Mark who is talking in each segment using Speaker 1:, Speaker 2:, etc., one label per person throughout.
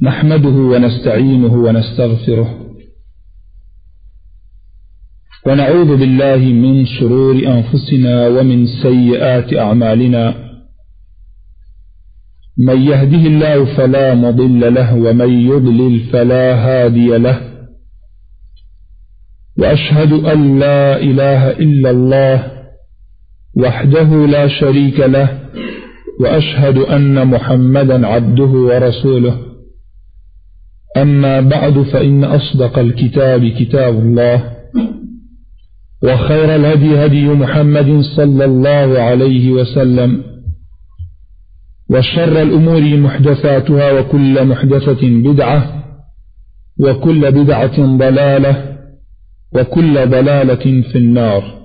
Speaker 1: نحمده ونستعينه ونستغفره ونعوذ بالله من شرور أنفسنا ومن سيئات أعمالنا من يهده الله فلا مضل له ومن يضلل فلا هادي له وأشهد أن لا إله إلا الله وحده لا شريك له وأشهد أن محمدا عبده ورسوله أما بعد فإن أصدق الكتاب كتاب الله وخير الهدي هدي محمد صلى الله عليه وسلم وشر الأمور محدثاتها وكل محدثة بدعة وكل بدعة ضلالة وكل ضلالة في النار.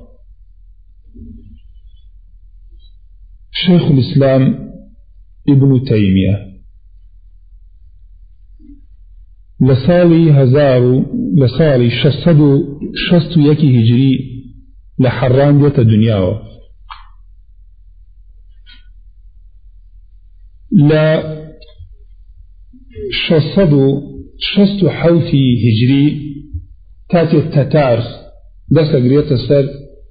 Speaker 1: شيخ الإسلام ابن تيمية لصالي شستو يكي هجري لحران ديت الدنيا لا شستو حوثي هجري تاتي التتار دس قريت السر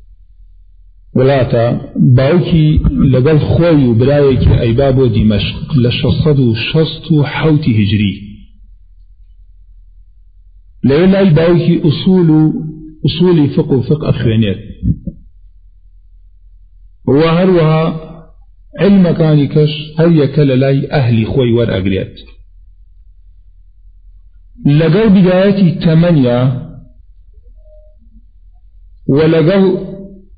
Speaker 1: ولاتا باوكي لقل خوي وبرايك أي بابو دمشق شستو حوثي هجري لولا باوكي أصول فقه أخوانيت وهروها علم كانكش هل يكل لاي أهلي خوي ورأقريت لقل بدايتي 8 ولقل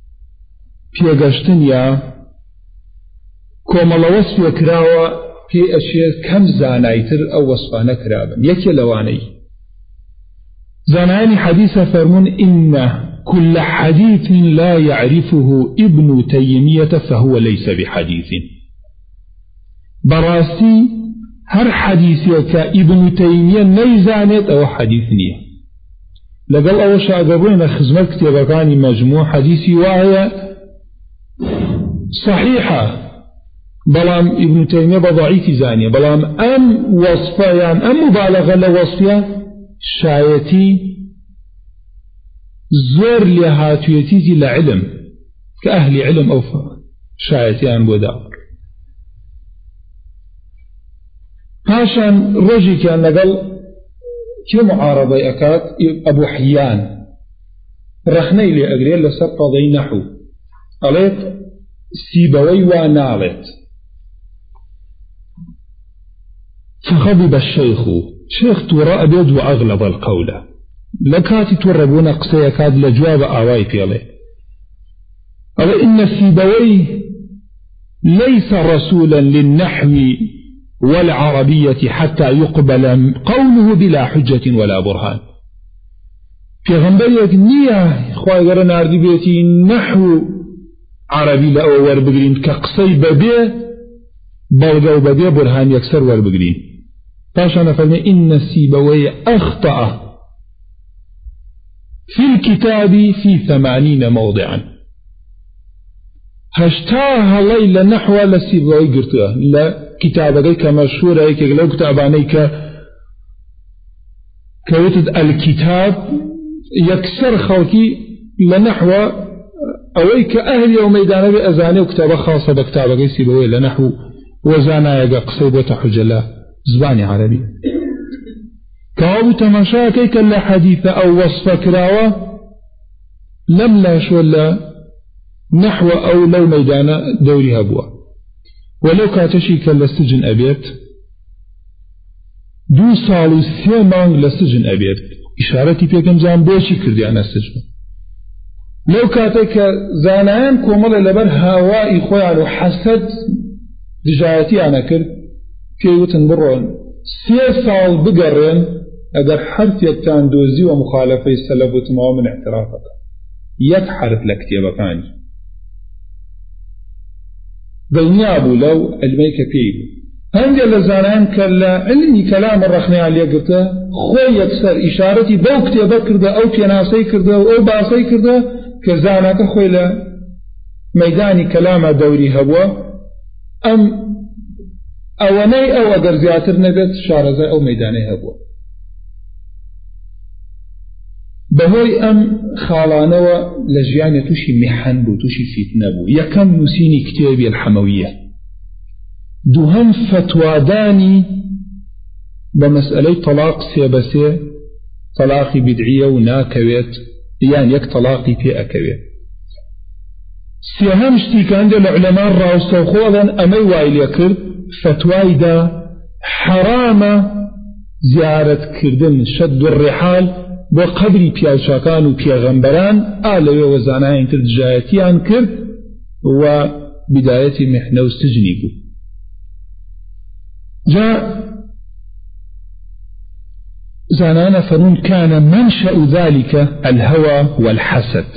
Speaker 1: بيقشتنيا كومال وصفي كراوة في أشياء كم زانايتر أو وصفانا كرابا يكي لواني زاناني حديث فرمون إن كل حديث لا يعرفه ابن تيمية فهو ليس بحديث براسي هر حديثك ابن تيمية نيزانت أو حديثني لقل أول شاقبين خزمت كتابكاني مجموع حديثي وهي صحيحة بلام ابن تيمية بضعيف زانية بلام أم وصفة يعني أم مبالغة لوصفها شايتي زور لهاتيتي لعلم كأهل علم أو شايتي عن بودا هاشان رجي كان لقل كي معارضة أكاد أبو حيان رخني لي أقريل لسر قضي نحو قالت سيبوي ونالت فغضب الشيخ شيخ ترى أبيض وأغلب القول لكاتي توربون قصي كاد لجواب آواي فيلي أو إن سيبوي ليس رسولا للنحو والعربية حتى يقبل قوله بلا حجة ولا برهان في غنبرية نية خواهي قرن عردي بيتي نحو عربي لأول بقرين كقصي ببيه بلغو ببيه برهان يكسر والبقرين فاشانا فلنا إن السيبوي أخطأ في الكتاب في 80 موضعا هشتاها ليلة نحو للسيبوي قرطها لا كتابك كمشهور هيك لو كتابانيك كوتد الكتاب يكسر خلقي لنحو أويك أهل يوم ميدان بأزاني وكتابة خاصة بكتابك يسيبوي لنحو وزانا يقى قصيبة حجلة زباني عربي كوابو تماشا كيك لا حديث أو وصف كراوة لم لاش ولا نحو أو لو ميدان دوري هبوة ولو كاتشي كان لسجن أبيت 2 سال و 3 مانگ لسجن أبيت إشارتي بيكم زان بوشي كردي أنا السجن لو كاتك زانان كومل لبر هوائي خويا حسد دجايتي أنا كرد كيوتن برون 3 سال بقرن أدر حرف يكتان دوزي ومخالفة السلب وتمام من اعترافك يتحرف لكتابكاني دنيا أبو لو الميك فيه هنجا لزانان كلا علمي كلام الرخني عليه قلته خوي يكسر إشارتي بو كتابة كرده أو تناسي كرده أو باسي كرده كزانك خوي لا ميداني كلام دوري هبوه أم ئەوەنەی ئەو ئەگەر زیاتر نەبێت شارەزای ئەو مەیدانەی هەبووە. بەهۆی ئەم خاڵانەوە لە ژیانێ تووشی میحەن بوو، تووشی فیتنە بوو. یەکەم نووسینی کتێبی الحەمەویە، دووهەم فتوادانی بە مەسئلەی تەلاق سێ بە سێ، تەلاقی بدعیە و ناکەوێت یان یەک تەلاقی پێ ئەکەوێت. سێهەم شتیکاندە لە عولەما ڕاوستەوخۆڵن ئەمەی وای لێ کرد، فتوایدا حرامە زیارەتکردن شەد الرحال بۆ قەبری پیاوچاکان و پێغەمبەران، لەوێ زانایان تر دژایەتیان کرد و بدایەتی میحنە و سجنی بوو. جا زانانا فرون كان منشأ ذلك الهوى والحسد،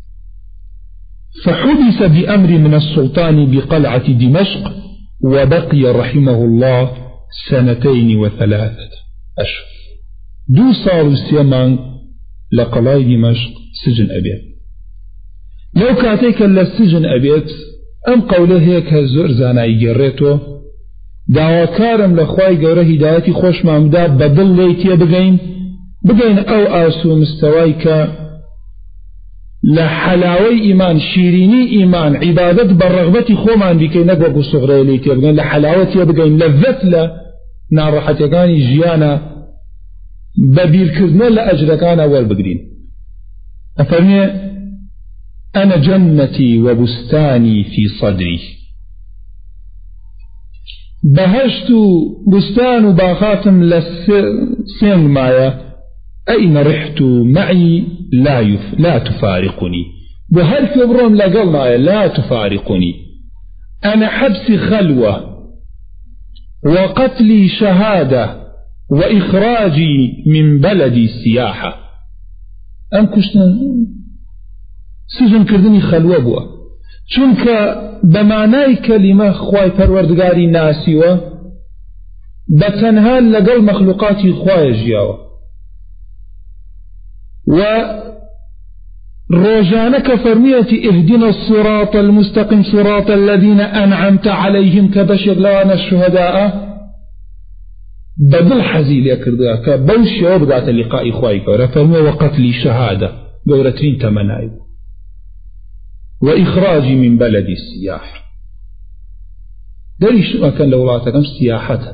Speaker 1: فحبس بأمر من السلطان بقلعة دمشق، وبقي رحمه الله 2 و3 أشهر. 2 ساڵ و 3 مانگ لە قەڵای دمشق سجن ئەبێت. لەو کاتێک لە سجن ئەبێت ئەم قەولە هەیە کە زۆر زانایی گەڕێتەوە، داواکارم لە خوای گەورە هیدایەتی خۆشمان بدا بەدڵ لێی تێ بگەین ئەو ئاسو مستەوای کە لە حەلاوەی ئیمان، شیرینی ئیمان، عیبادەت بە ڕەغبەتی خۆمان بیکەین، نەک وەکو سوغڕەیە لێی تێ بگەین، لە حەلاوە تێ بگەین، لەڤەت لە ناڕەحەتیەکانی ژیانە بە بیرکردنە لە ئەجرەکانە وەربگرین. ئەفەرمێ أنا جنتي وبستاني في صدري، بهشت بستان باخاتم لسين مايا، أين رحت معي لا تفارقني، بهر كبرون لقل مايا لا تفارقني، أنا حبسي خلوة وقتلي شهادة وإخراجي من بلدي سياحة. أم كشتن سجن كردني خلوة بوا، چونك بمعنى كلمة خواي پروردگاري ناسيوة بتنها لقل مخلوقاتي خواي جياوة، و روجانك فرميتي اهدنا الصراط المستقيم صراط الذين أنعمت عليهم كبشر لوانا الشهداء، بدل حزيل يكردها كبوشي وبدأت اللقاء خواي كورا فرمي وقتلي شهادة قورتين تمنايب، وإخراجي من بلد السياح، داري شو كان لولاتكم سياحته.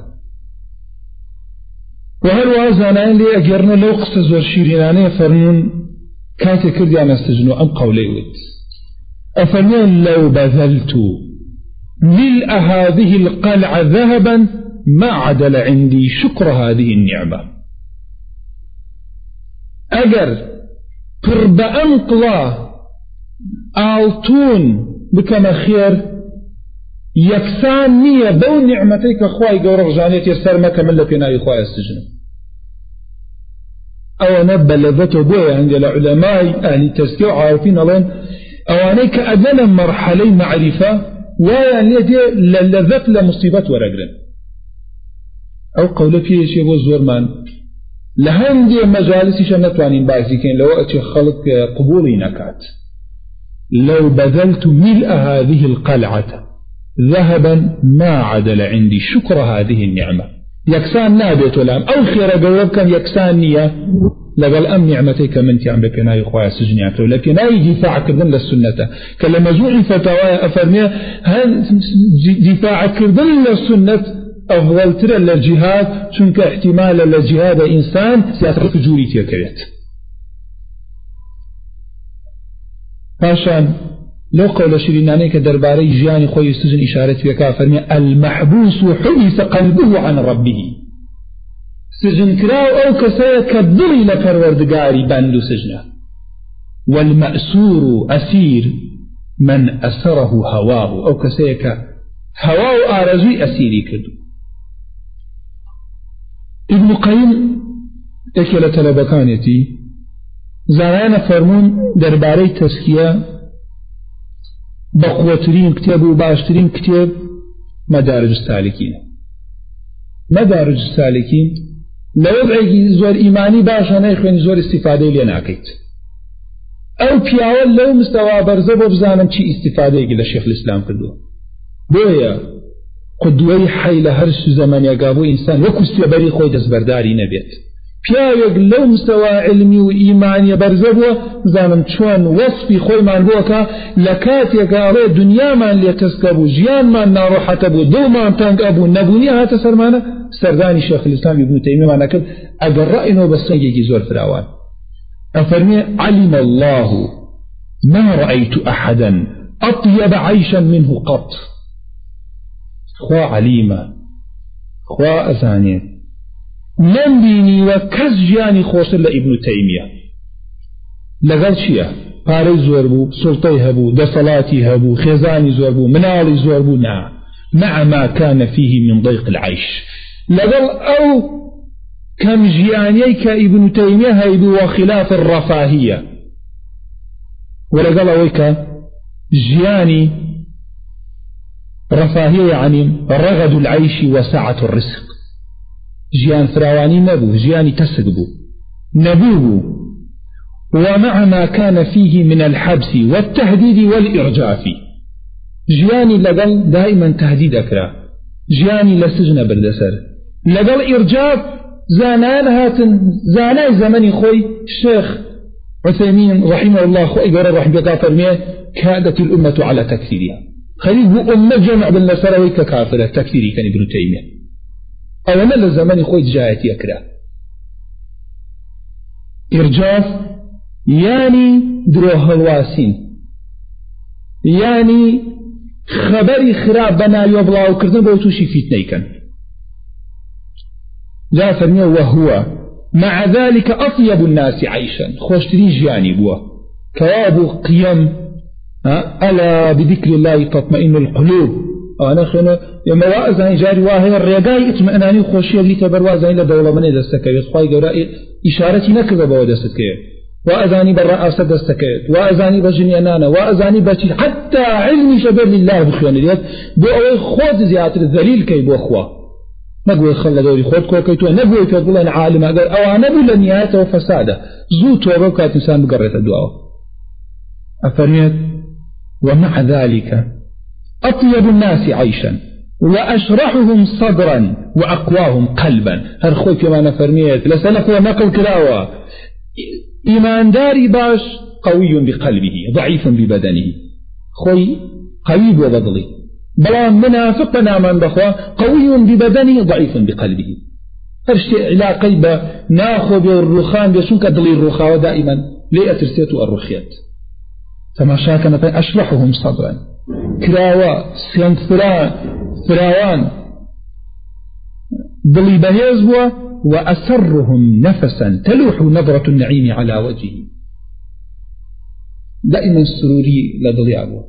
Speaker 1: وهل وازانين لي أجرنا لو قصز والشيرينانية فرمون كاتي كرديان استجنوا أم قولي ود، أفرمون لو بذلت ملء هذه القلعة ذهبا ما عدل عندي شكر هذه النعمة. أجر قرب أنقلا آلتون بكما خير يكسان نية بو نعمتك خواي قورغ جانيت يرسر مكة من لبناء خواي السجن. أو نبى لذته بويا عند العلماء أهل التزكية وعارفين الله أوانيك أدنى مرحلة معرفة ويا ليدي لذت لمصيبة ورقرن أو قول فيه شيء بو زورمان لهندي مجالس شنتوانين بعزيكين لو أتي خلق قبولي نكات. لو بذلت ملء هذه القلعة ذهبا ما عدل عندي شكر هذه النعمة. يكسان نابت ولام أو خير قولب كان يكسان نية لقال أم نعمتك منتي عم بكناي خوايا سجنيات ولكناي دفاع كردن للسنة كلما زوعي فتاوايا أفرمي دفاع كردن للسنة أفضل ترى للجهاد شنك احتمال للجهاد إنسان سيأترك جوري تيكريت. پاشان لو قول شريناني كدرباري جياني خوي السجن إشارة بك فرمي المحبوس حبس قلبه عن ربه. سجن كراو أو كسايا كالضلي لفروردقاري باندو سجنه. والمأسور أسير من أسره هواه أو كسايا كهواه آرزوي أسيري كدو. ابن قيم اكل تلبكانيتي زانانا فرمون درباري تسكية بقوترين كتاب وباشترين كتاب مدارج السالكين. مدارج السالكين لو وضعي زور إيماني باشا نايخوين زور استفادة ليناكيت أو بياول لو مستوى برزب وبزانم چي استفادة إلى شيخ الإسلام كدو بويا قدوەی حی لە هەر زەمانێکا بۆ ئینسان وەکو سێبەری خۆی دەستبەرداری نەبێت پیاوێک لەو مستەوا علمی و ئیمانیە بەرزە بووە بزانم چۆن وەسفی خۆیمان بۆکە لە کاتێکا ئەڵێ دنیامان لێ تەسکە بوو ژیانمان ناڕەحەتە بوو دڵمان تەنگ ئەبوو نەبوونی هاتە سەرمانە سەردانی شێخ الإسلام ابن تەیمیەمان کرد ئەگەر ڕائینەوە بە سەنگێکی زۆر فراوان ئەفەرمێ علم الله ما رأيت أحدا أطيب عيشا منه قط خوا عليما خوا أزاني من بيني وكز جياني خوصل لابن تيمية لقل شيئا پارەی زۆر بوو سڵتەی هەبوو دەسەڵاتی هەبوو خێزانی زۆر بوو مناڵی زۆر بوو مع ما كان فيه من ضيق العيش لقل أو كم جياني كابن تيمية هيبوا وخلاف الرفاهية ولقل أويك جياني رفاهية يعني رغد العيش وسعة الرزق جيان فراواني نبو جياني تسقبو نبوه ومع ما كان فيه من الحبس والتهديد والإرجاف جياني لقل دائما تهديد أكرا جياني لسجن بردسر لقل إرجاف زانان هاتن زاناي زمني خوي الشيخ عثيمين رحمه الله خوي قرر رحمه الله فرميه كادت الأمة على تكفيرها خليل أمة جمع بالنسروي ككافرة تكفيري كان ابن تيمية أولا لزمني خوي جايتي أكرا إرجاف يعني دروه الواسين يعني خبري خراب بنا يبلا وكردن بوتوشي فتنة كان جاء فرميه وهو مع ذلك أطيب الناس عيشا خوشتري جياني بوا كواب قيم ألا بذكر الله تطمئن القلوب أنا خينا يوم وازعني جاري واهي الرقاي اطمئناني وخوشي اللي تبر وازعني لدولة من دستكيت خواهي قراء إشارتي نكذا بوا دستكيت وأزاني بالرئاسة دستكيت وأزاني بجنيانانا وأزاني بجي حتى علمي شبه لله بخيان اليد بو أوي خود زيادة الذليل كي بو أخوة نقوي خلى دوري خود كوكيتو نقوي كيقول أنا عالم أقول أو نبو لنياته وفساده زوت وبوكات إنسان بقرية الدعاء أفرميت ومع ذلك أطيب الناس عيشا وأشرحهم صدرا وأقواهم قلبا هل خوي كما نفرميت لسلف ونقل كلاوة إيمان داري باش قوي بقلبه ضعيف ببدنه خوي قوي وبضلي بلا منافق نامان بخوا قوي ببدنه ضعيف بقلبه هرشي علاقي بناخذ الرخان بيسونك دلي الرخاوة دائما ليه أترسيتوا الرخيات تماشا كانت أشرحهم صدرا كراوة سيان فراوان دلي بهيزبوا وأسرهم نفسا تلوح نظرة النعيم على وجهه دائما السروري لدلي أبوه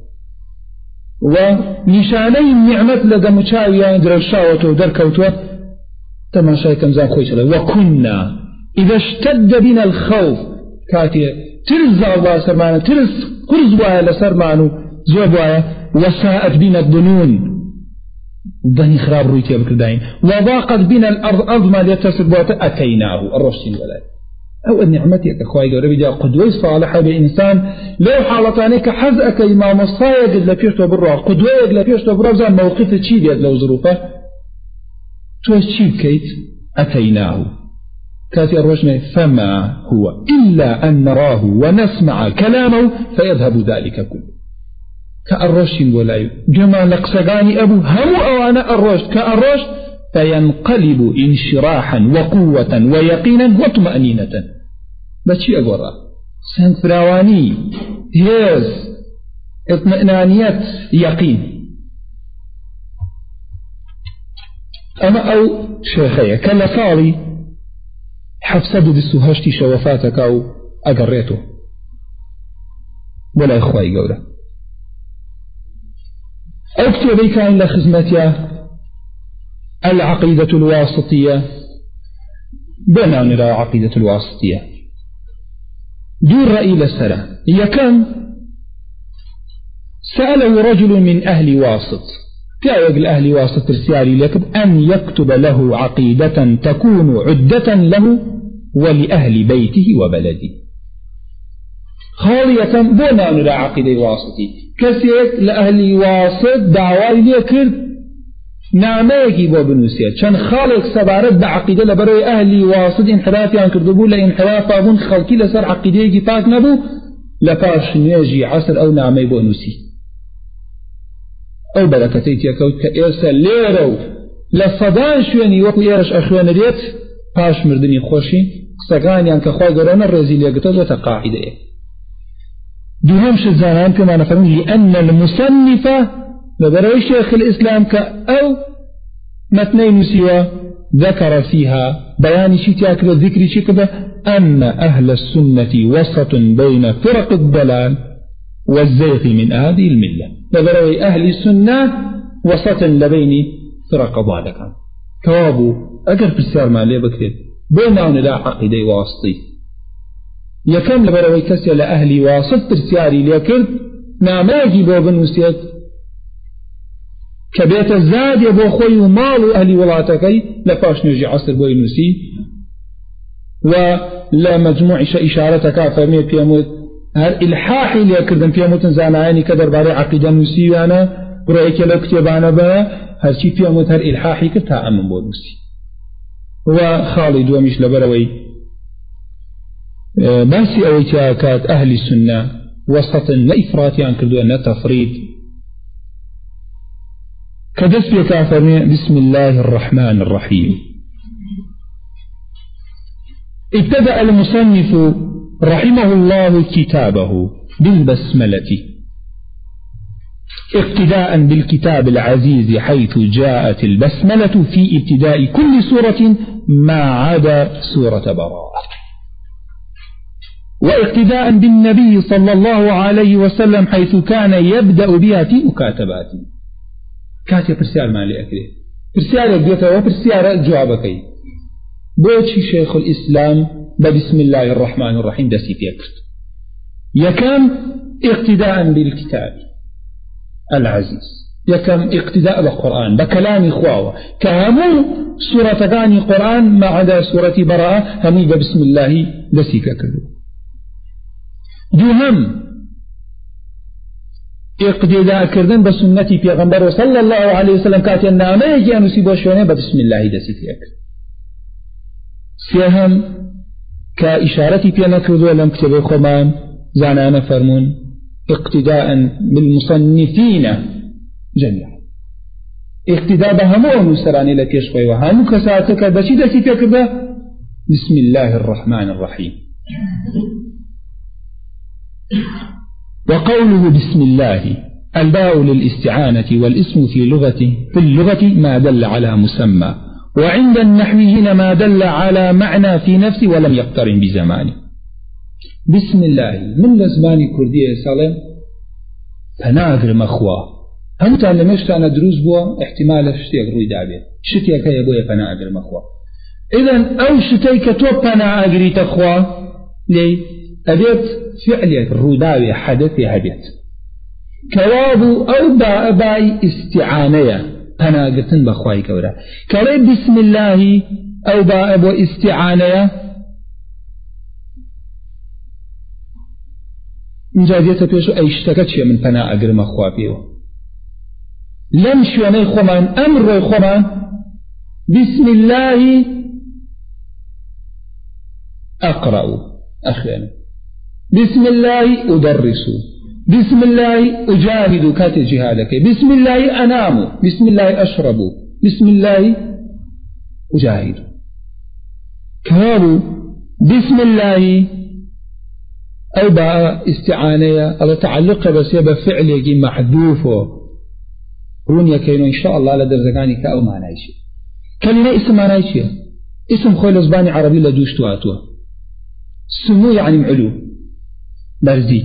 Speaker 1: ونشاني النعمة لدى مشاوية درشاوة ودركوتوة تماشا كمزان خويش وكنا إذا اشتد بنا الخوف كاتي ترزع الله سرمانه قرزوا لسرمانه زوبوا وساءت بنا الظنون ظني خراب رويتي بكردين وضاقت بنا الأرض ما ليتصل بوتا أتيناه الرشد ولا أو النعمتك أخوائي قربي جاء قدوة صالحة بإنسان لو حالتانيك حزأك إمام الصايد لبيشت وبرا قدوة لبيشت وبرا زان موقف تشيد لو ظروفه تشيد كيت أتيناه كاتي الرجل فما هو إلا أن نراه ونسمع كلامه فيذهب ذلك كله كالرشد ولا جمع لقسقاني أبو هم أوانا الرشد كالرشد فينقلب انشراحا وقوة ويقينا وطمأنينة بشي أقول سنت فراواني هيز اطمئنانية يقين أما أو شيخية كلا صالي حفصدوا بالسهاشتي شوفاتك أو أقريته ولا إخوائي قوله أكتب كان لخزمتها العقيدة الواسطية بنا نرى عقيدة الواسطية دور رأي لسرة هي كان سأله رجل من أهل واسط كأوج الأهل واسط رسالي لكن أن يكتب له عقيدة تكون عدة له ولأهل بيته وبلده خالية بنا نرى عقيدة واسطي كسيت لأهل واسط دعوة ليكرد نامەیەکی بۆ بنووسێت چەند خاڵێک سەبارەت بە عەقیدە لەبەرەوەی ئەهلی واسط انحرافیان کردبوو لە انحرافا بوون خەڵکی لەسەر عەقیدەیەکی پاک نەبوو لە پاش نوێژی عەسر ئەو نامەی بۆ نووسی ئەو بەرەکەتەی تێکەوت کە ئێستا لێرە و لە سەدان شوێنی وەکو ئێرەش ئەخوێنرێت پاش مردنی خۆشی قسەکانیان کە خوای گەورە ڕێزی لێگرتە بێتە قاعیدەیە. دوهم شزانان پێمانە فەرمووی لأن المصنف لبروي شيخ الإسلام كأو متني نسيوا ذكر فيها بيان شتاك الذكر شكبة أن أهل السنة وسط بين فرق الضلال والزيغ من هذه الملة لبروي أهل السنة وسط لبين فرق ضالك كوابو أقر في السيار ما ليه بكتب بيننا لا عقيدة واسطي يكم لبروي كسي لأهل واسط برسياري ليكرد ناماجي بوبن وسيت كبيت الزاد يبو خوي ومال أهلي ولاتكي لفاش نجي عصر بوي نسي ولا مجموع إشارتك فرمي بيموت هل إلحاحي اللي أكردن بيموت زانعاني كدر باري عقيدة نسي وانا برأيك لو كتبانا بها هل شي بيموت هل إلحاحي كتا أمن بو نسي وخالد ومش لبروي باسي أويتاكات أهل السنة وسطا لإفراتي عن كردونا تفريط كدس يكافرني بسم الله الرحمن الرحيم. ابتدأ المصنف رحمه الله كتابه بالبسملة اقتداء بالكتاب العزيز حيث جاءت البسملة في ابتداء كل سورة ما عدا سورة براءة واقتداء بالنبي صلى الله عليه وسلم حيث كان يبدأ بها في مكاتباته كاتي برسيار مالي أكري برسيار يبيته وبرسيار جوابكي بوشي شيخ الإسلام بسم الله الرحمن الرحيم دسي فيكرت يكم اقتداء بالكتاب العزيز يكم اقتداء بالقرآن بكلام إخوة كهمو سورة تاني قرآن ما عدا سورة براءة همي بسم الله دسي فيكرت دوهم اقتداء كردن بسنتي پیغمبر صلى الله عليه وسلم كاتي النامه يجي نسيبو شونه بسم الله دسي فيك سيهم كإشارتي بينا كردو لم كتبه خمان زانانا فرمون اقتداء بالمصنفين جميعا اقتداء بهمو نسراني لكيش خوي وهمو كساتك بشي دسي فيك بسم الله الرحمن الرحيم. وقوله بسم الله الباء للاستعانة والاسم في اللغة ما دل على مسمى وعند النحو هنا ما دل على معنى في نفسه ولم يقترن بزمانه. بسم الله من لزمان كردية سالم فناغر مخوا هم تعلمشت أنا دروز بوا احتمال شتيك روي دابي شتيك هيا بويا فناغر مخوا إذن أو شتيك تو فناغري تخوا لي أبيت فعلك روداوي حدثي هبيت كوابو أو باء استعانية أنا قلتن بخواي كورا كري بسم الله أو باء استعانية مجازية بيشو أي اشتكتش من فنا أقرم أخوابيو لم شواني خمان أمر خمان بسم الله أقرأ أخيانا بسم الله أدرس بسم الله أجاهد كات جهادك بسم الله أنام بسم الله أشرب بسم الله أجاهد كانوا بسم الله أو باء استعانية على تعلق بس يبقى فعل محذوف رونيا كينو إن شاء الله لدرزقاني كأو معنى شيء كلمة اسم معنى شيء اسم خوي الأسباني عربي لدوش تواتوه سمو يعني معلو برزي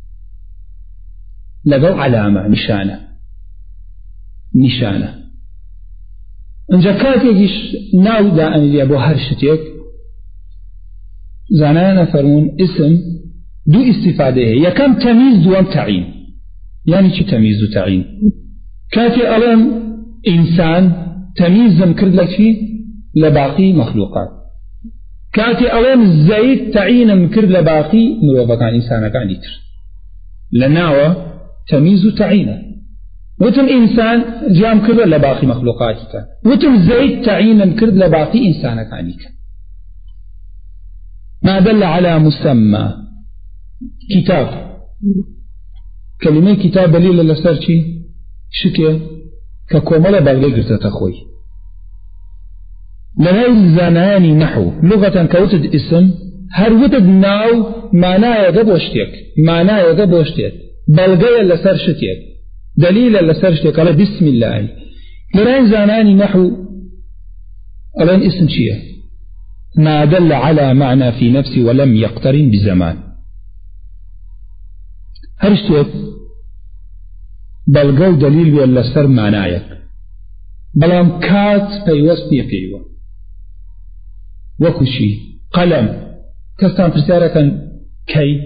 Speaker 1: لقوا علامة نشانة انجا كاتيكيش ناو دا ان يبو هرشتيك زانانا فرمون اسم دو استفاده يكم تمييز دوام تعين يعني شي تمييز تعين كاتي ألم إنسان تمييز مكرد لك فيه لباقي مخلوقات كاتي ألم الزيت تعين مكرد لباقي مروفا كان إنسانا كان يتر لناوة تمييز تعينه وتم إنسان جام كرد لباقي مخلوقاتك وتم زيد تعينا كرد لباقي إنسانك عنك. ما دل على مسمى كتاب كلمة كتاب دليل لسرشي شكل ككومل بغلي قرت تخوي لهي زاناني نحو لغة كوتد اسم هر وتد ناو معناه يقبوشتك معناه يقبوشتك بلغي لسرشتك دليل لسرشتك قال بسم الله لهي زاناني نحو ألين اسم شيء ما دل على معنى في نفسي ولم يقترن بزمان هرشتك بلغو دليل ولا سر معنايك بلام كات بيوستي فيوا وكشي قلم كستان ترسارة كي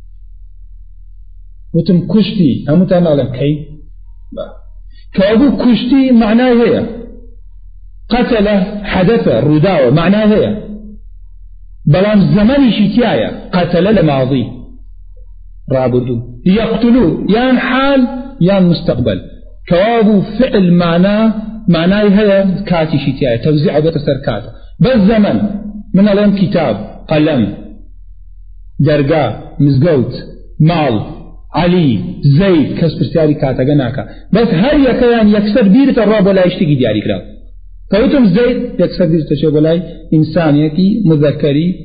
Speaker 1: وتم كشتي همتان علم كي كابو كشتي معناه هي قتل حدث رداوة معناه هي بلام زماني شتايا قتل لماضي رابدو يقتلوا يان حال يان مستقبل كوابو فعل معناه هي كاتي شتايا توزيع بتسر كات بس زمن من الان كتاب قلم درقا مزقوت مال علي زيد كسر سياري كاتا جناكا بس هل يكيان يكسر بيرة الراب ولا يشتكي دياري كراب كوتم زيد يكسر بيرة الشيء ولا إنسانيكي مذكري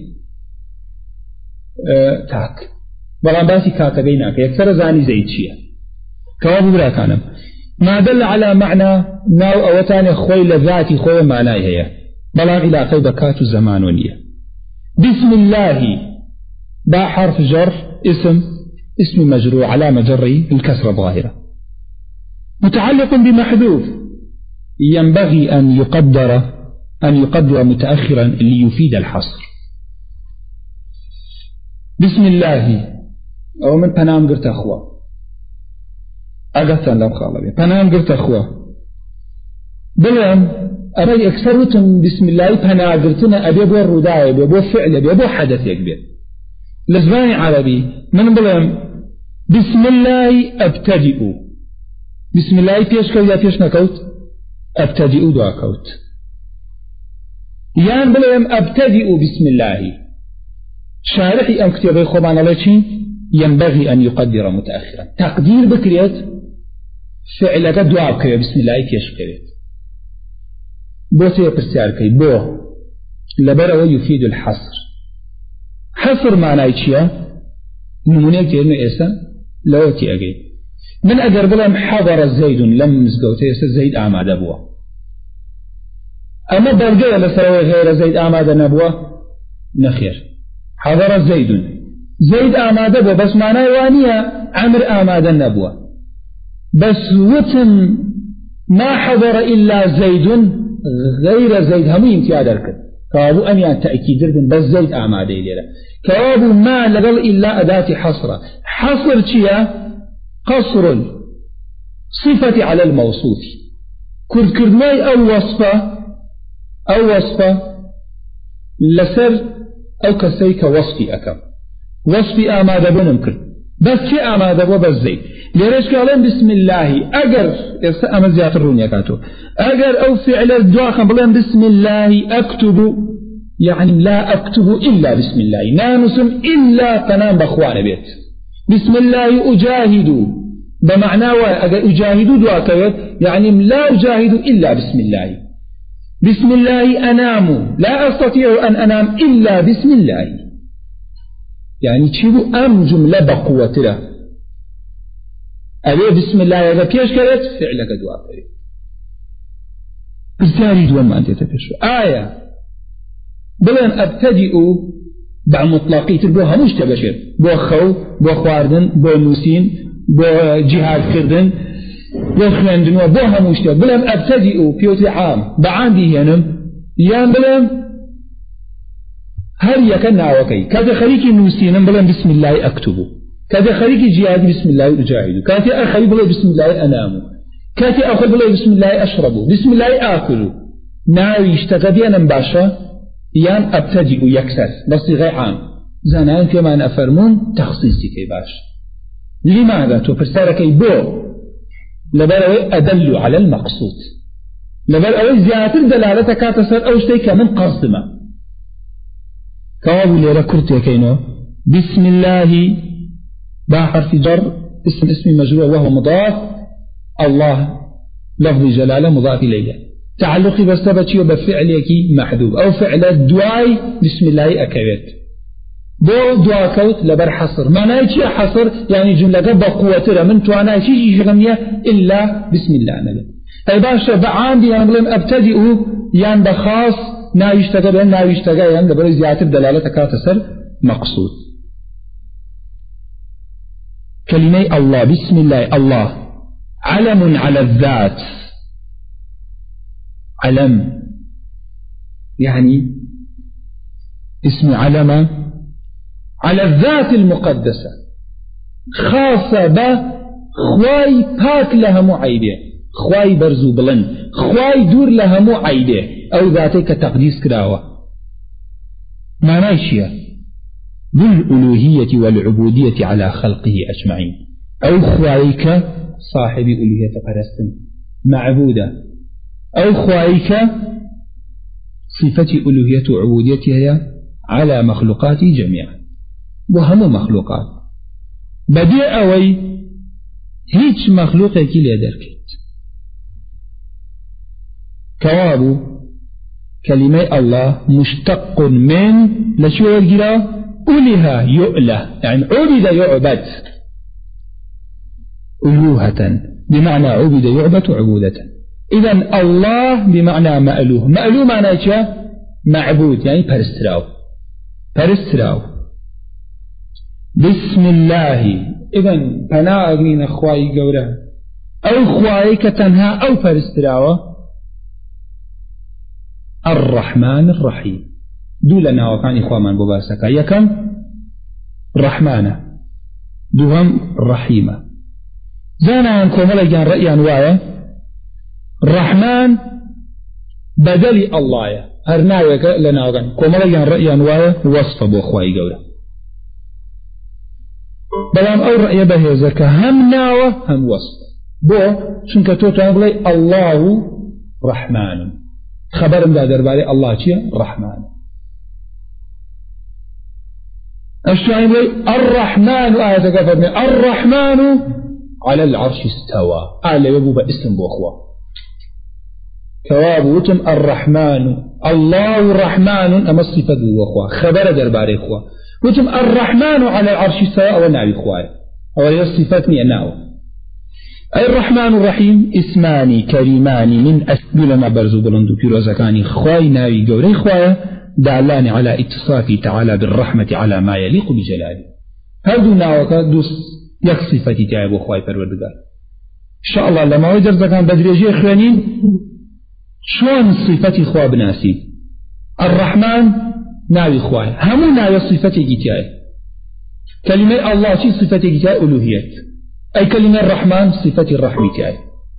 Speaker 1: تاك بلان باسي كاتا جناكا يكسر زاني زيد شيء كوابو برا كانم ما دل على معنى ناو أوتاني خوي لذاتي خوي معناه هي بلان إلى قيد كاتو زمان ونية بسم الله با حرف جر اسم مجرور علامة جره الكسرة ظاهرة متعلق بمحذوف ينبغي أن يقدر متأخرا ليفيد الحصر. بسم الله أو من بنام قرت أخوة أغثا لو خالبي بنام قرت أخوة بلان أبي أكثرتم بسم الله بنا قرتنا أبي أبو الرداية أبي أبو فعل أبي أبو حدث يكبر لزباني عربي من بلان بسم الله أبتدئ بسم الله فيش كوت يا فيش نكوت أبتدئ دعا كوت يان بلان أبتدئ بسم الله شارحي أم كتابي خوبان الله ينبغي أن يقدر متأخرا تقدير بكريت فعلك دعا بكريت بسم الله فيش كريت بوتي برسال كي بو لبرا يفيد الحصر حصر معناه شيء نمونيك تيرنو إيسا لوتي أجي من أجر بلام حضر زيد لم مزقوتي إيسا زيد أعماد أبوه أما برقية لسروي غير زيد أعماد نبوه نخير حضر زيد أعماد أبوه بس معناه وانية عمر أعماد النبوه بس وتم ما حضر إلا زيد غير زيد هم امتياد الكد كابو أن تأكيد بس زيد أعماد إليه كابو ما لقل إلا أداة حصر حصر شيا قصر صفة على الموصوف كرماي أو وصفة لسر أو كسيك وصفي أكم وصفي أعماد بنمكر بس شيء أعماد بس زيد ليش قالين بسم الله أجر أما زيادة الرونية كاتو أجر أو فعل الدعاء بلين بسم الله أكتب يعني لا أكتب إلا بسم الله نانس إلا تنام بأخوان بيت بسم الله أجاهد بمعنى أجاهد دعاء يعني لا أجاهد إلا بسم الله بسم الله أنام لا أستطيع أن أنام إلا بسم الله يعني تشيبو أم جملة بقوة له أبي بسم الله إذا كيش كرت فعلك دعاء كريم بالتالي دوما أنت تفشو آية بلان أبتدئ بعد مطلقي تبوها مش تبشر بو خو بو خواردن بو نوسين بو جهاد كردن بو خواندن وبوها مش تبشر بلان أبتدئ في عام بعندي ينم يان بلان هل يكن وكي كذا خليك نوسين بلان بسم الله أكتبه كذا خليك جهاد بسم الله أجاهد كاتي أخي بلا بسم الله أنام كاتي أخي بلا بسم الله أشرب بسم الله آكل ناوي اشتغدي أنا مباشا يان أبتدئ يكسر بصيغة عام زنان كما نفرمون تخصيصي كي باش لماذا تفسرك بو
Speaker 2: لبر أدل على المقصود لبر زيادة دلالة كاتسر أو شيء من قصد ما كواب ليرا كرتي كينو بسم الله با حرف جر اسم مجرور وهو مضاف الله لفظ جلالة مضاف إليه تعلقي بسبتي وبفعلك محذوف أو فعل الدعاء بسم الله أكبت بو دعاء كوت لبر حصر ما نايتي حصر يعني جملة بقوة من توانا شيء غمية إلا بسم الله نبي أي باشا بعام دي أنا أبتدئ يعني بخاص نايشتغل بين نايشتغل يعني لبر زيادة دلالة كاتسر مقصود كلمة الله بسم الله الله علم على الذات علم يعني اسم علم على الذات المقدسة خاصة بخواي باك لها معيبة خواي برزو بلن خواي دور لها معيبة أو ذاتك تقديس كراوة ما نايشية بالألوهية والعبودية على خلقه أجمعين أو خوايك صاحب ألوهية قرستن معبودة أو خوايك صفة ألوهية وعبوديتها على مخلوقاته جميعا وهم مخلوقات بديع أوي هيج مخلوق كي ليدركت كواب كلمة الله مشتق من لشو الجرا أولها يؤله يعني عبد يعبد ألوهة بمعنى عبد يعبد عبودة إذن الله بمعنى مألوه مألوه معنى معبود يعني برستراو بسم الله إذن فنا أغنين أخواي قوله أو خواي كتنها أو برستراو الرحمن الرحيم دولنا وكان إخوامان بباسكا يكم رحمانة دوهم رحيمة زانا عنكم لجان رأيان وايا الرحمن بدل الله هرناوك لنا وكان كم لجان رأيان وايا وصف بأخواي قوله بلام أو رأي به زكا هم ناوة هم وصف بو شنك توتان بلي الله رحمن خبر دا درباري الله چيه رحمن الشاهد بلي الرحمن آية كفرنا الرحمن على العرش استوى أعلى يبو باسم بأخوة كواب وتم الرحمن الله الرحمن أما الصفة بأخوة خبر درباري أخوة وتم الرحمن على العرش استوى أو نعي أخوة أو الصفات مئناو أي الرحمن الرحيم اسمان كريمان من أسبلنا برزو بلندو بيروزكاني خواي ناوي قوري خوايا دعلان على اتصافي تعالى بالرحمة على ما يليق بجلاله هردو ناوكا دوس يكصفتي تعب خواي پروردگار إن شاء الله لما ويدر زكان بدريجي اخوانين شون صفتي خوا بناسي الرحمن ناوي خواي همو ناوي صفتي جيتاي كلمة الله شي صفتي جيتاي ألوهية أي كلمة الرحمن صفتي الرحمة جيتاي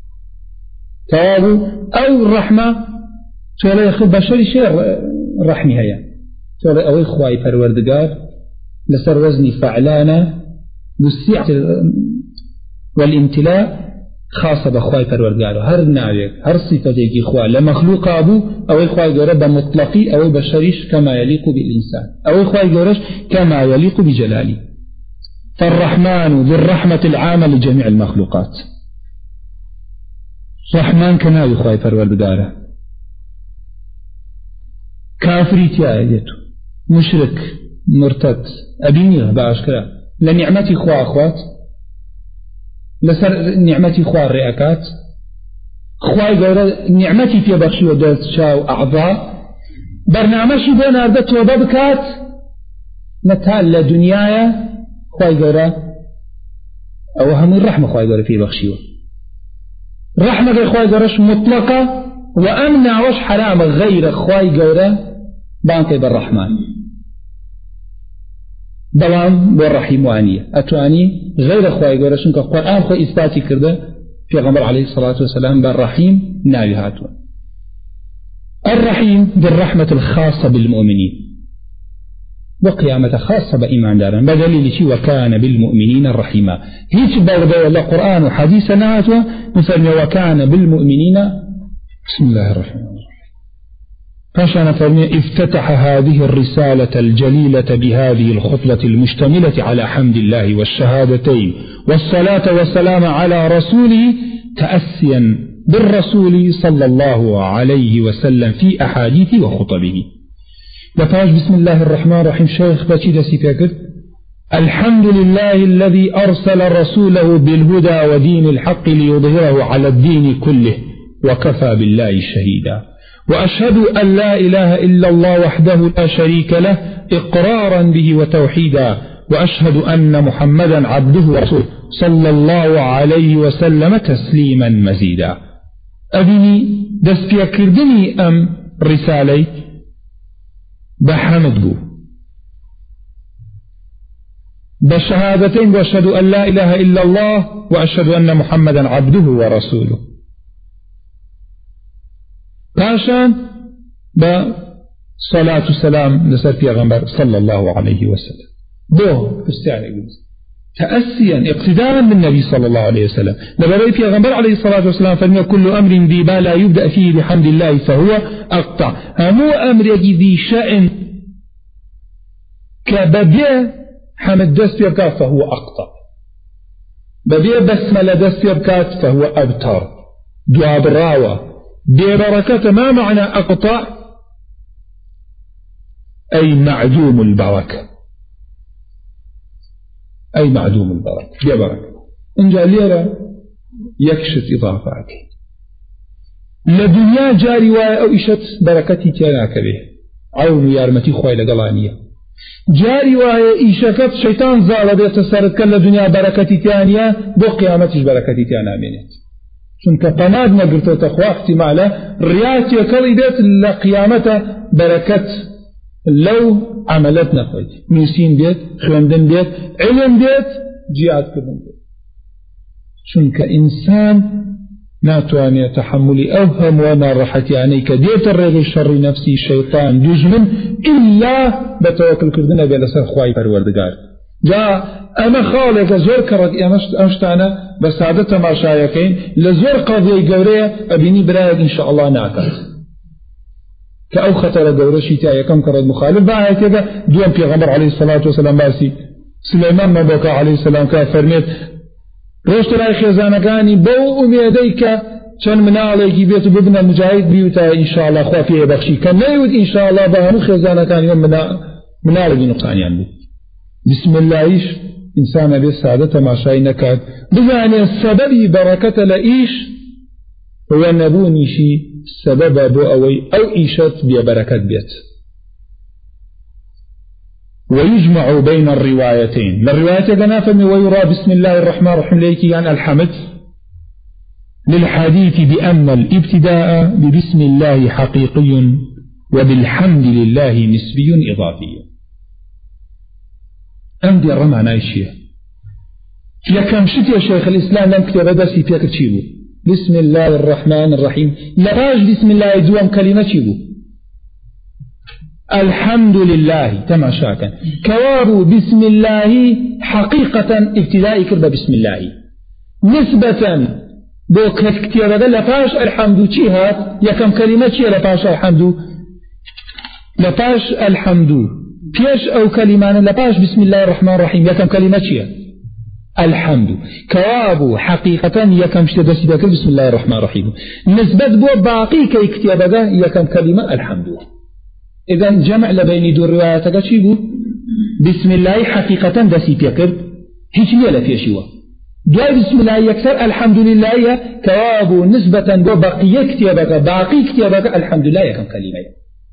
Speaker 2: توابو أو الرحمة تولي يخي بشري شيء رحمي هيا تولي أوي خواي پروردگار لسر وزني فعلانا بالسعة والامتلاء خاصة بخواي پروردگار هر ناويك هر صفتك خوا لمخلوق أبو أو خواي جرب مطلقي أو بشريش كما يليق بالإنسان أو خواي جرش كما يليق بجلاله فالرحمن ذو الرحمة العامة لجميع المخلوقات رحمن كناوي خواي پروردگار كافري تيايته مشرك مرتد أبينيه باشكرا لنعمتي خوا أخوات لسر نعمتي خوا الرئاكات خواي قولا نعمتي في بخشي ودرس شاو أعضاء برنامجي بين أرض توبة بكات نتال لدنيايا خواي قولا أو هم الرحمة خواي قولا في بخشي رحمة خواي قولاش مطلقة وأمنع وش حرام غير خواي قولا بانكي بالرحمن بلان بالرحيم وانية أتواني غير خواهي قولة شنك القرآن خواهي إثباتي كرده في غمر عليه الصلاة والسلام بالرحيم ناوي هاتوا الرحيم بالرحمة الخاصة بالمؤمنين وقيامة خاصة بإيمان دارا بدليل شيء وكان بالمؤمنين الرحيما هيك بغضاء الله قرآن وحديث نهاته مثل وكان بالمؤمنين. بسم الله الرحمن الرحيم. فشان فرمي افتتح هذه الرسالة الجليلة بهذه الخطبة المشتملة على حمد الله والشهادتين والصلاة والسلام على رسوله تأسيا بالرسول صلى الله عليه وسلم في أحاديث وخطبه. لفاش بسم الله الرحمن الرحيم شيخ بشيدة سيفاكر الحمد لله الذي أرسل رسوله بالهدى ودين الحق ليظهره على الدين كله وكفى بالله شهيدا وأشهد أن لا إله إلا الله وحده لا شريك له إقرارا به وتوحيدا وأشهد أن محمدا عبده ورسوله صلى الله عليه وسلم تسليما مزيدا. أبني دسبيا كردني أم رسالي بحمد بو بشهادتين وأشهد أن لا إله إلا الله وأشهد أن محمدا عبده ورسوله باشان بصلاة والسلام لسر پیغمبر صلى الله عليه وسلم بو استعلى تأسيا اقتداء بالنبي صلى الله عليه وسلم لبرأي پیغمبر عليه الصلاة والسلام فإن كل أمر ذي ما لا يبدأ فيه بحمد الله فهو أقطع همو أمر ذي شأن كبدأ حمد دست يبكات فهو أقطع بدأ بسملة دست يبكات فهو أبتر دعاء براوة ببركة. ما معنى أقطع؟ أي معدوم البركة أي معدوم البركة ببركة إن جاء ليرة يكشت إضافة لدنيا جاري أو إشت بركتي تياناك به عون يارمتي خوي لقلانية جاري إشكت شيطان زال بيت سرد كل دنيا بركتي تيانية بو قيامتش بركتي تيانا منت چونکە قەناد نەگرتۆتە خوا احتیمالە ڕیاتێکەڵی دێت لە قیامەتە بەرەکەت لەو عملت نەخۆیت نووسین بێت خوێندن بێت علم بێت جیادکردن بێت چونکە ئینسان ناتوانێت تحملی ئەو هەموو ناڕەحەتیانەی کە دێتە ڕێگەی شەڕی نەفسی شەیطان دوژمن ئیلا بە تەوەکڵکردنە بێ لەسەر خوای پەروەردگار. جا ئەمە خاڵێکە زۆر کەڕەت ئەم شتانە بە سادە تەماشایەکەین لە زۆر قەضیەی گەورەیە ئەبینی برایەک ئینشاءڵڵا ناکات کە ئەو خەتەرە گەورەشی تا یەکەم کەڕێت مخالف بە ئایەتێکە دووەم پێغەمبەر عەلەیهی سەڵات وسەلام باسی سلەیمان مەبەکە عەلەیهی سەلام کە فەرمێت ڕۆشتە لای خێزانەکانی بەو ئومێدەی کە چەند مناڵێکی بێت و ببنە مجاهید بیوتە ئینشاءڵڵا خوا پێی بەخشی کە نەیوت ئینشاءڵڵا بە هەموو خێزانەکانی مناڵێکی نوقسانیان بوو. بسم اللهیش إنسان بي سادة تماشاي نكاد بزاني السبب بركة لإيش هو نبوني شي سبب بو أوي أو إيشت ببركة بيت. ويجمع بين الروايتين للرواية جنافة ويرى بسم الله الرحمن الرحيم ليكي عن الحمد للحديث بأن الابتداء ببسم الله حقيقي وبالحمد لله نسبي إضافي. أمدي الرمى نايشية يا كم شت يا شيخ الإسلام لم كتب درسي فيك تشيبو بسم الله الرحمن الرحيم لغاش بسم الله دوام كلمة تشيبو الحمد لله تماشاكا كوابو بسم الله حقيقة ابتدائي كربة بسم الله نسبة بو كتير لفاش الحمد تشيهات يا كم كلمة تشيه لفاش الحمد لفاش الحمد فيش أو كلمان لباش بسم الله الرحمن الرحيم يكم كلمة شيء الحمد كوابو حقيقة يكم شتدسي بكر بسم الله الرحمن الرحيم نسبة بو باقي كي كتابة يكم كلمة الحمد. إذن جمع لبين دور رواياتك شيبو بسم الله حقيقة دسي بكر هيش ليلة في شيء دواء بسم الله يكسر الحمد لله كوابو نسبة بو باقي كتابة باقي كتابة الحمد لله يكم كلمة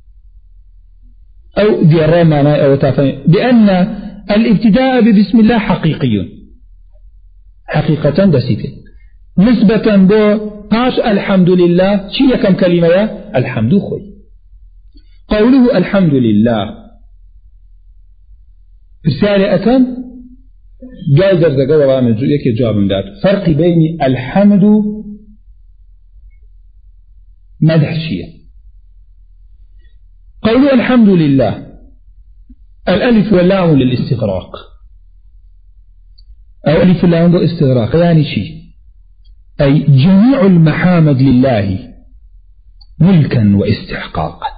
Speaker 2: أو ديرا معناه أو تفهم بأن الابتداء ببسم الله حقيقي حقيقة دسيته نسبة بو قاش الحمد لله شيء كم كلمة الحمد خوي قوله الحمد لله رسالة أتم قال درجة ورا من جويك جواب من ذات فرق بين الحمد مدح شيء قولوا الحمد لله الألف واللام للاستغراق أو ألف واللام استغراق يعني شيء أي جميع المحامد لله ملكا واستحقاقا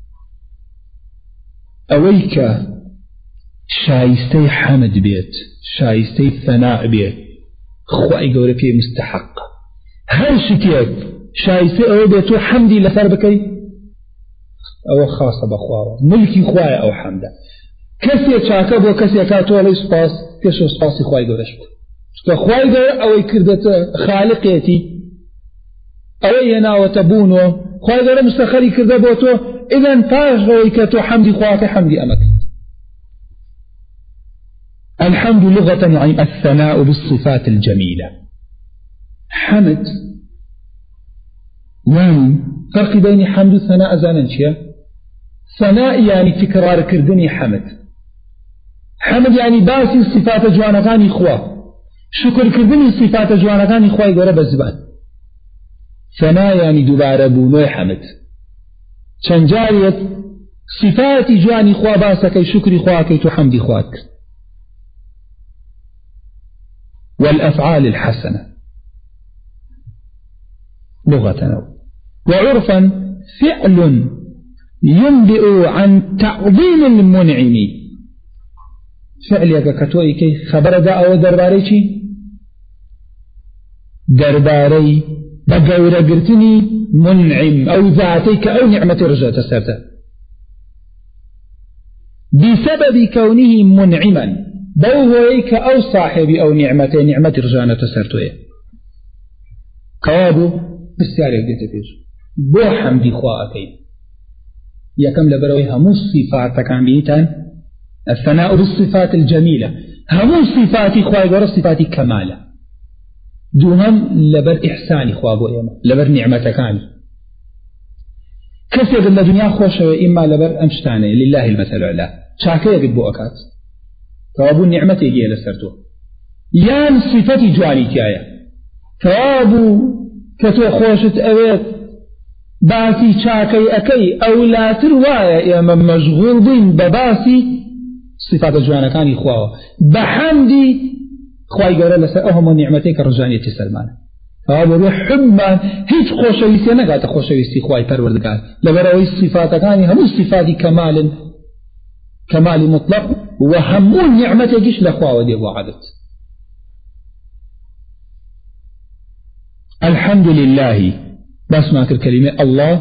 Speaker 2: أويك شايستي حمد بيت شايستي ثناء بيت خواهي قولي فيه مستحق هل شتيك شايستي أو بيتو حمدي لسر بكي أو خاصة بخواه ملكي خواهي أو حمدا كسي شاكب وكسي كاتو علي سباس كشو سباسي خواهي قولي شكو خواهي قولي أو كردت خالقيتي أو يناوة تبونو خواهي قولي مستخلي كرده بوتو إذن باش رويكتو حمدي خواهي حمدي أمك الحمد لغة يعني الثناء بالصفات الجميلة حمد يعني فرق بين حمد والثناء زاننشيا ثناء يعني تكرار كردني حمد يعني باسي الصفات جوانغاني خوا شكر كردني الصفات جوانغاني خوا يقول بزبان ثناء يعني دوباره بونو حمد شنجارية صفات جواني خوا باسكي شكري خوا كيتو حمدي خواك والأفعال الحسنة لغة وعرفا فعل ينبئ عن تعظيم المنعم فعل يكتوي كي خبر دا أو درباري درباري بقور قرتني منعم أو ذاتيك أو نعمة رجاء تسرته بسبب كونه منعما بوهيك أو صاحبي أو نعمة رجاء تسرته كوابو بسياري قلت فيش بو حمدي خواهتين يكم لبروي همو الصفات كان بيتان الثناء بالصفات الجميلة همو صفاتي خواهي ورا صفاتي كمالة دوهم لبر إحساني خواهي لبر نعمتكاني كسي قد لدنيا خوشة إما لبر أمشتاني لله المثل الأعلى شاكي يقد بو أكاد كوابو النعمة يجي لسرتو يان صفتي جوالي كايا كوابو كتو خوشت أويت باسي شاكي أكي أو لا تروايا يا من مشغول بين بباسي صفات جوانا كان إخواه بحمدي خواهي قرر لسا أهم نعمتك رجانية سلمان فهذا روح حبا هيج خوشويسي نقاط خوشويسي خواهي پروردگار لبروي الصفات كان هم الصفات كمال مطلق وهمون نعمتك لخواه ودي وعدت الحمد لله بس معك الكلمة الله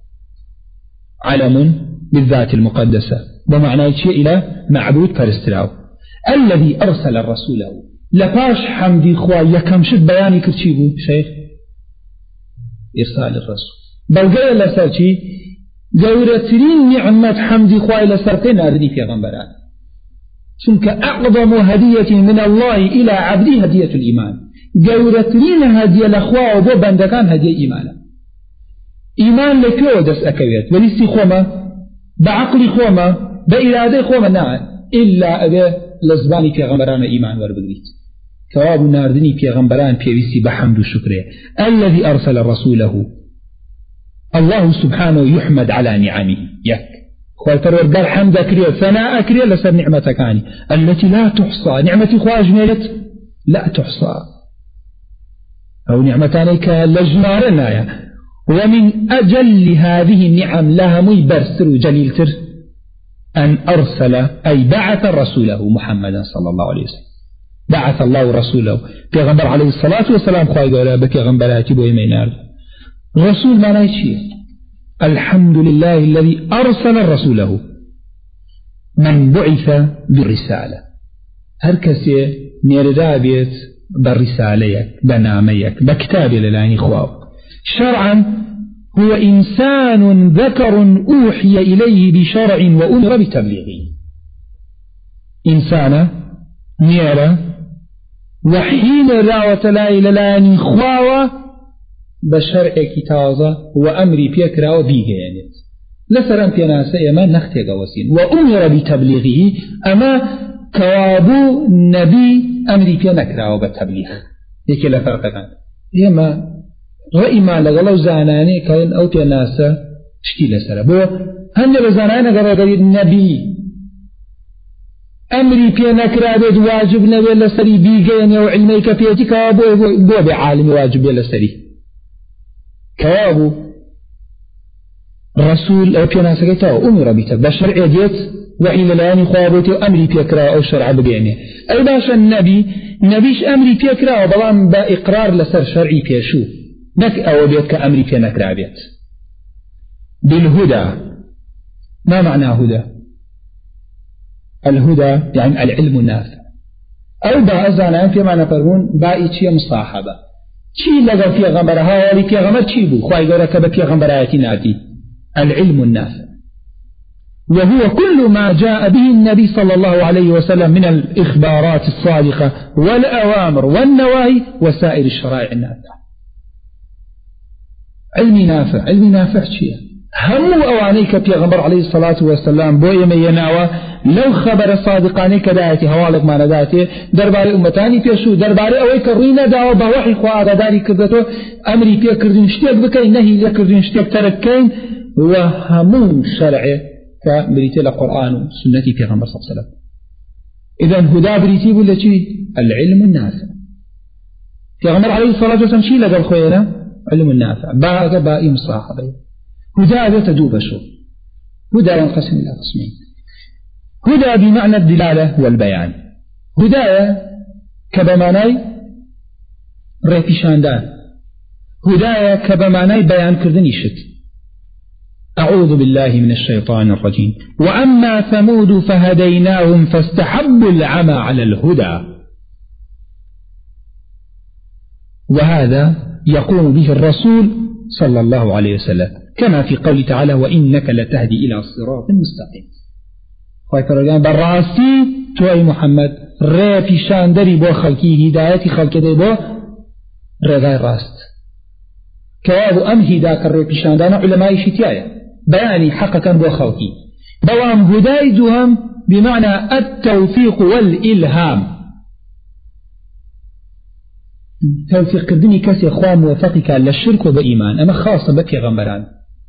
Speaker 2: علم بالذات المقدسة بمعنى شيء إلى معبود فرستراو الذي أرسل رسوله لباش حمدي خوا يكم شد بياني كرشيبو شيخ إرسال الرسول بل قال لسرشي جورترين نعمة حمدي خوا لسرتين أردني في غنبران شنك أعظم هدية من الله إلى عبدي هدية الإيمان جورترين هدية لأخوة وبو بندكان هدية إيمان لكيو دس أكويت وليسي خوما بعقل خوما بإرادة خوما نعم إلا أبي لزباني في غنبران إيمان وربقريت كواب ناردني في غنبران في ويسي بحمد وشكره الذي أرسل رسوله الله سبحانه يحمد على نعمه يك خوال فرورقال حمد أكريا ثناء أكريا لسر نعمتكاني التي لا تحصى نعمتي خواه جميلت لا تحصى أو نعمتانيك لجمارنا ومن أجل هذه النعم لها ميبرسر وجليلتر أن أرسل أي بعث رسوله محمدا صلى الله عليه وسلم بعث الله رسوله في غنبر عليه الصلاة والسلام خواهي قولا بك غنبراتي بو يمينار رسول ما نايشي الحمد لله الذي أرسل رسوله من بعث بالرسالة هركسي نيردابيت بالرسالة بناميك بكتاب للاني خواه شرعا هو إنسان ذكر أوحي إليه بشرع وأمر بتبليغه إنسان نيرا وحين راوة لا إلى خواوة بشرع كتازة وأمري بيك راوة بيغيانت لسران بيناسا إما نختيق وسين وأمر بتبليغه أما كوابو نبي أمري بينك راوة بالتبليغ يكي لفرق كان إما رأي ما لغلو زاناني كاين أو بيناسا شتي لسرا بو هنجل زاناني قرر النبي أمري بينك رابد واجب نبي لسري بيجين يو علميك بيتك بو بعالم واجب لسري كوابو رسول أو بينا سكيته أمر بيتك بشرع ديت وإلى الآن خوابته أمري بيكرا أو شرع بجينه أي باش نبيش أمري بيكرا وبلان بإقرار لسر شرعي بيشو نك أو بيتك أمري بينك رابد بالهدى. ما معنى هدى؟ الهدى يعني العلم النافع أو بأزانا في معنى فرمون بائتشي مصاحبة شي لغا في غمرها ولي في غمر شيبو خواهي قولك بفي غمراتي نادي العلم النافع وهو كل ما جاء به النبي صلى الله عليه وسلم من الإخبارات الصادقة والأوامر والنواهي وسائر الشرائع النافعة. علمي نافع شيء هم أوانيك بيغمبر عليه الصلاة والسلام بوئي ميناوى لو خبر صادقاني كدايتي هوالك ما نداتي درباري أمتاني بيشو درباري أويك روينا داو بوحي خواه داري كردتو أمري بيه كردين شتيك بكي نهي لكردين شتيك تركين وهمون شرعي كبريتي لقرآن وسنتي بيغمبر صلى الله عليه وسلم. إذن هدى بريتي ولا شيء العلم النافع بيغمبر عليه الصلاة والسلام شيء لقى الخوينا علم النافع باقي مصاحبين. هدى تدوب شو هدى ينقسم إلى قسمين. هدى بمعنى الدلالة والبيان هداية كبماناي ريبشاندان هداية كبماناي بيان كردني شت. أعوذ بالله من الشيطان الرجيم. وأما ثمود فهديناهم فاستحبوا العمى على الهدى. وهذا يقوم به الرسول صلى الله عليه وسلم كما في قول تعالى وإنك لتهدي إلى صراط مستقيم. خايفرجان براسي توي محمد رافي شاندري بو خلقي هدايتي خلقي دي بو رغاي راست كوابو أم هداك الرافي شاندان علماء شتايا بياني حقا بو خلقي بوام هداي دوهم بمعنى التوفيق والإلهام. توفيق كردني كسي أخوان موفقك للشرك وبإيمان أما خاصة بكي غمبران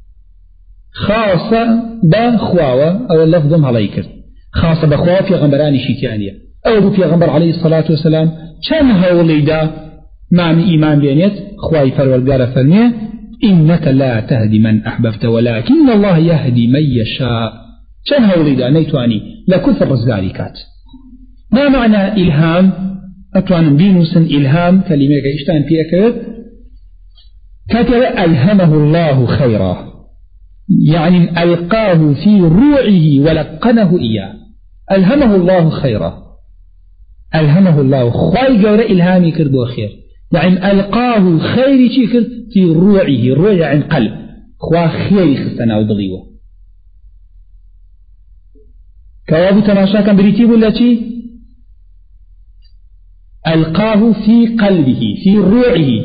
Speaker 2: خاصة بخواوة أو اللفظم عليك خاصة بخواوة في غمبران شيتانية أو في غمبر عليه الصلاة والسلام كان هولي دا معنى إيمان بينيت خواي فرورقار فرمية إنك لا تهدي من أحببت ولكن الله يهدي من يشاء كان هولي دا نيتواني لكثر رزقاركات. ما معنى إلهام؟ أتوان بينوسن إلهام كلمة إشتان فيها كذب كتب ألهمه الله خيرا يعني ألقاه في روعه ولقنه إياه. ألهمه الله خيرا ألهمه الله خواي جور إلهامي كردو خير يعني ألقاه خير شكر في روعه الروع عن قلب خوا خير خستنا وضغيوه كوابو تماشا كان بريتيب ولا شي ألقاه في قلبه في روعه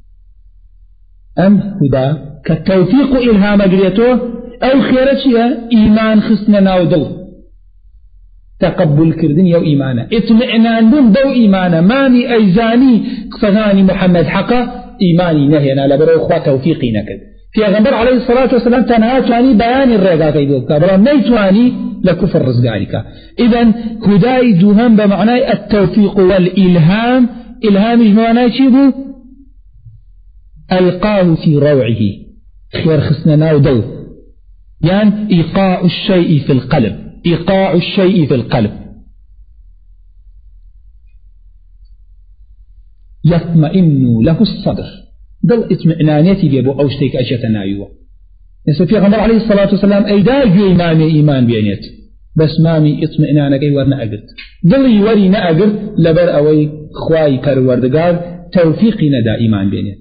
Speaker 2: أم هدى كالتوفيق إلهام قريته أو خيرتها إيمان خصنا ناودل تقبل كردن يو إيمانا اطمئنان دون دو إيمانا ماني أيزاني قصغاني محمد حقا إيماني نهينا لبرو إخوة توفيقي نكد في أغنبر عليه الصلاة والسلام تنهاتواني بيان الرقاق يدوك برا نيتواني لكفر رزقارك. إذن هداي دوهم بمعنى التوفيق والإلهام. إلهام بمعنى شيبو ألقاه في روعه خير خسننا ودو يعني إيقاع الشيء في القلب إيقاع الشيء في القلب يطمئن له الصدر دل اطمئنانيتي بيبو أو شتيك أشيتنا أيوة يسا في غمر عليه الصلاة والسلام أيدا جو إمامي إيمان بيانيت بس مامي اطمئنانك ورنا أقرد دلي ورنا أقرد لبر أوي خواي كروردقار توفيقي ندى إيمان بيانيت.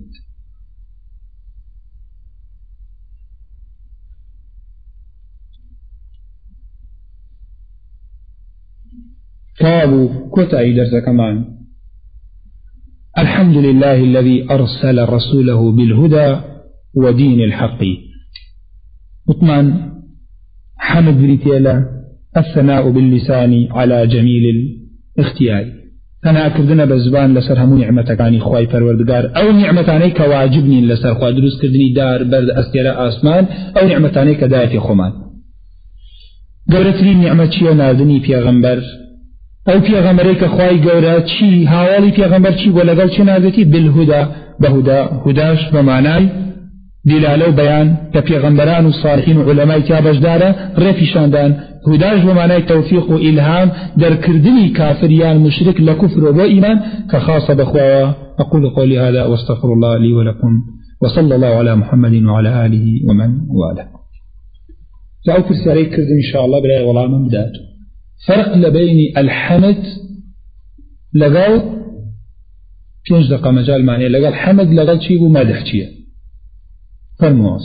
Speaker 2: قالوا كتعي درس كمان الحمد لله الذي أرسل رسوله بالهدى ودين الحق. مطمئن حمد بريتيلا الثناء باللسان على جميل الاختيار أنا أكردنا بزبان لسر همو نعمتك عني خواي پروردگار أو نعمتاني كواجبني لسر خواي دروس كردني دار برد أستيلاء آسمان أو نعمتاني كداية خمان. قولترين نعمتي ونادني پیغمبر أو في غمريك خواي قورا شي هاولي في غمر شي ولا قال شنازتي بالهدى بهدى هداش بمعناي دلالة وبيان كفي غمران والصالحين وعلماء كابش دارا رفي شاندان هداش بمعناي توفيق وإلهام در كردني كافريان مشرك لكفر وإيمان كخاصة بأخوة. أقول قولي هذا واستغفر الله لي ولكم وصلى الله على محمد وعلى آله ومن والاه. تعالوا في السريع كرد إن شاء الله بلا والله من بداته فرق لبين الحمد لقال فينش دقا مجال معنى لقال حمد لقال شيء ومدح شيء فرموز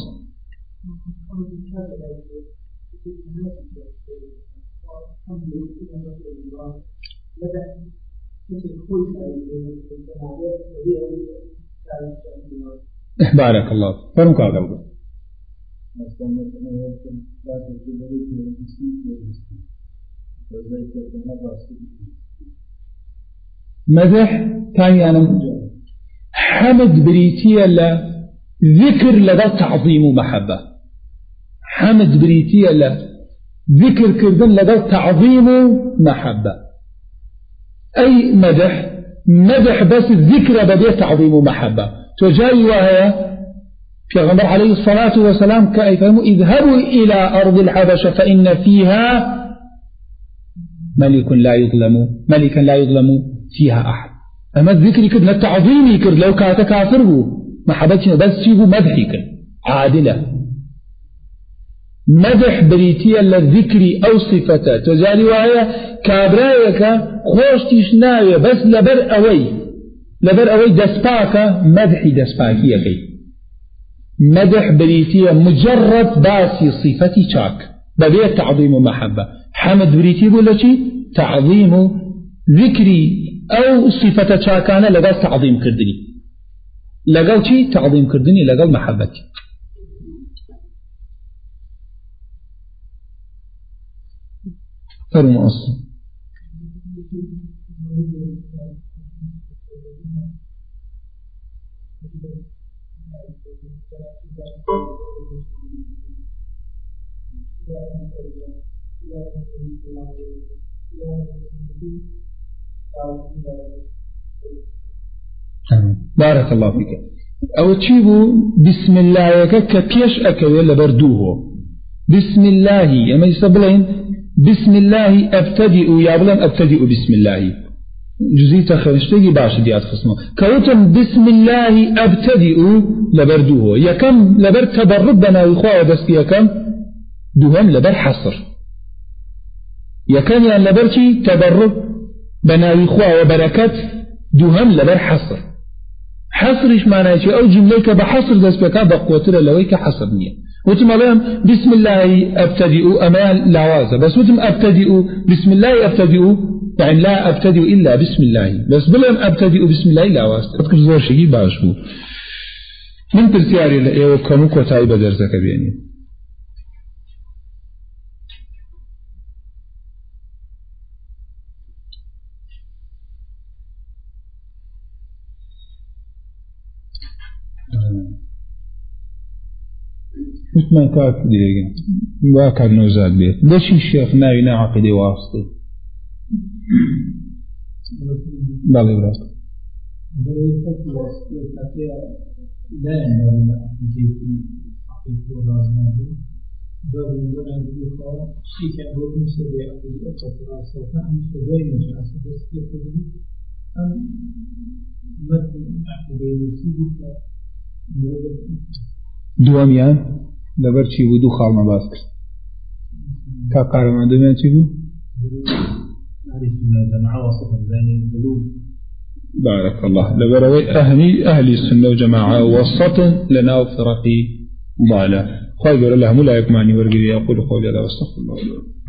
Speaker 2: بارك الله فرمك هذا مدح ثاني أنا حمد بريتيا لا ذكر لدى تعظيم ومحبة حمد بريتيا لا ذكر كردن لدى تعظيم ومحبة أي مدح بس الذكر بدي تعظيم ومحبة تجاي وهي في غمر عليه الصلاة والسلام كيف اذهبوا إلى أرض الحبشة فإن فيها ملك لا يظلم فيها أحد. أما الذكر كد للتعظيم كد لو كانت كافره محبتنا بس شيء مدحي كد عادلة مدح بريتيا للذكر أو صفته تجاري وهي كابرايك خوش تشناوية بس لبر أوي دسباك مدحي دسباكية كي مدح بريتيا مجرد باسي صفتي شاك ببيت تعظيم ومحبة. حمد بريتي بولا شي تعظيم ذكري أو صفة شاكانة لقال تعظيم كردني لقال شي تعظيم كردني لقال محبتي. فرمو أصلا بارك الله فيك. أو تشيبوا بسم الله ككيش أكوي لبردوه بسم الله أما يسبلين بسم الله أبتدئ يا بلان أبتدئ بسم الله جزيت خرجتي باش ديات خصمه كوتم بسم الله أبتدئ لبردوه يكم لبر تبربنا وإخوة بس يكم دوهم لبر حصر يكم يعني لبرتي تبرب بناوي إخوة وبركات دوهم لبر حصر حصرش معناه شيء أو جملة بحصر دس بكا بقوتر لويك حصر نية وتم عليهم بسم الله أبتدئ أمال لوازة بس وتم أبتدئ بسم الله أبتدئ يعني لا أبتدئ إلا بسم الله بس بلهم أبتدئ بسم الله لوازة أذكر زور شيء باشبو من ترسياري لأيو كموك وتايب درزك بيني ما كاك ديجن واكاد نوزاد بيت ليش الشيخ ناوي نعقد واسطي بالي براك دواميان لبر چی بود دو خال مباز کرد تا قارمان دومیان چی بود؟ بارك الله لبر أهل السنة وجماعة وسط لنا وفرقي ضالة خير الله ملا يكمعني ورقي يقول قولي هذا واستغفر الله